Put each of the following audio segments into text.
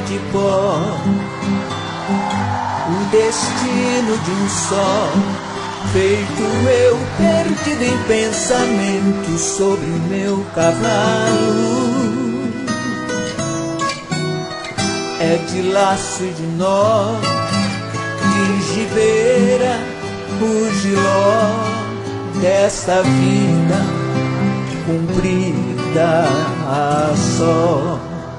de pó, o destino de um só, feito eu perdido em pensamento sobre o meu cavalo. É de laço e de nó, de gibeira, o giló desta vida cumprida a só.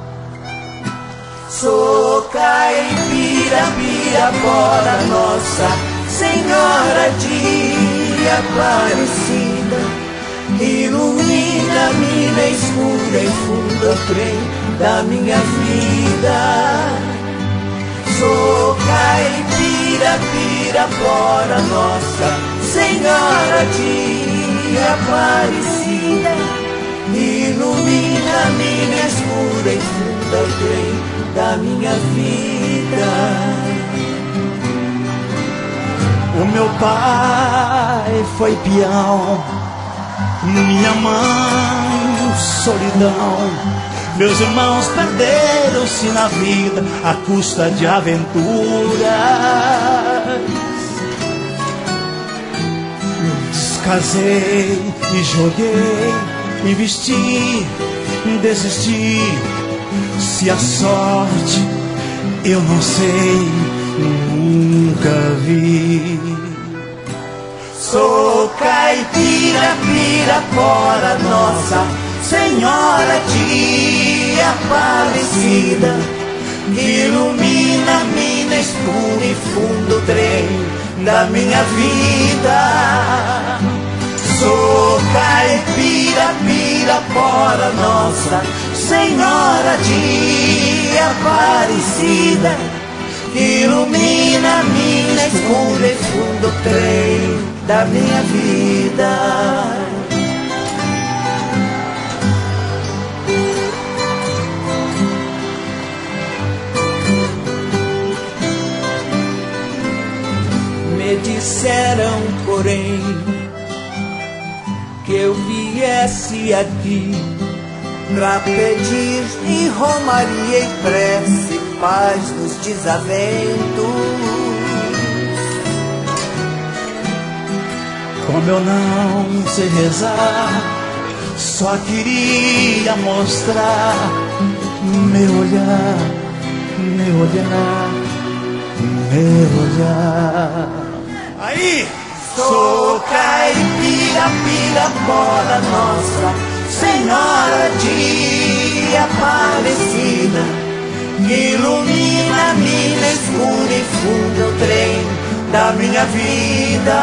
Sou caipira, pirapora, Nossa Senhora de Aparecida, ilumina a mina escura e funda o trem da minha vida. Sou caipira, pirapora, Nossa Senhora de Aparecida, ilumina a mina escura e funda o trem da minha vida. O meu pai foi peão, minha mãe solidão, meus irmãos perderam-se na vida à custa de aventuras. Descasei e joguei, investi, desisti. Se a sorte eu não sei, nunca vi. Sou caipira, pirapora, Nossa Senhora de Aparecida, ilumina a mina escura e funda o trem da minha vida. Sou caipira, pirapora, Nossa Senhora de Aparecida, ilumina a mina escura e funda o trem da minha vida. Me disseram, porém, que eu viesse aqui pra pedir em romaria e prece paz nos desaventos. Como eu não sei rezar, só queria mostrar meu olhar, meu olhar, meu olhar. Aí! Sou caipira, pirapora, Nossa Senhora de Aparecida, ilumina a mina escura e funda o trem da minha vida.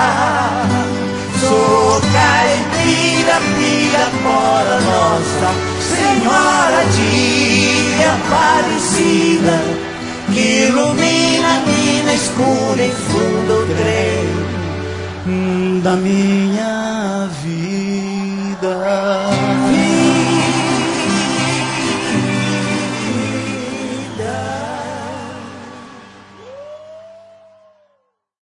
Sou caipira, pirapora, Nossa Senhora de Aparecida, ilumina a mina escura e funda o trem da minha vida.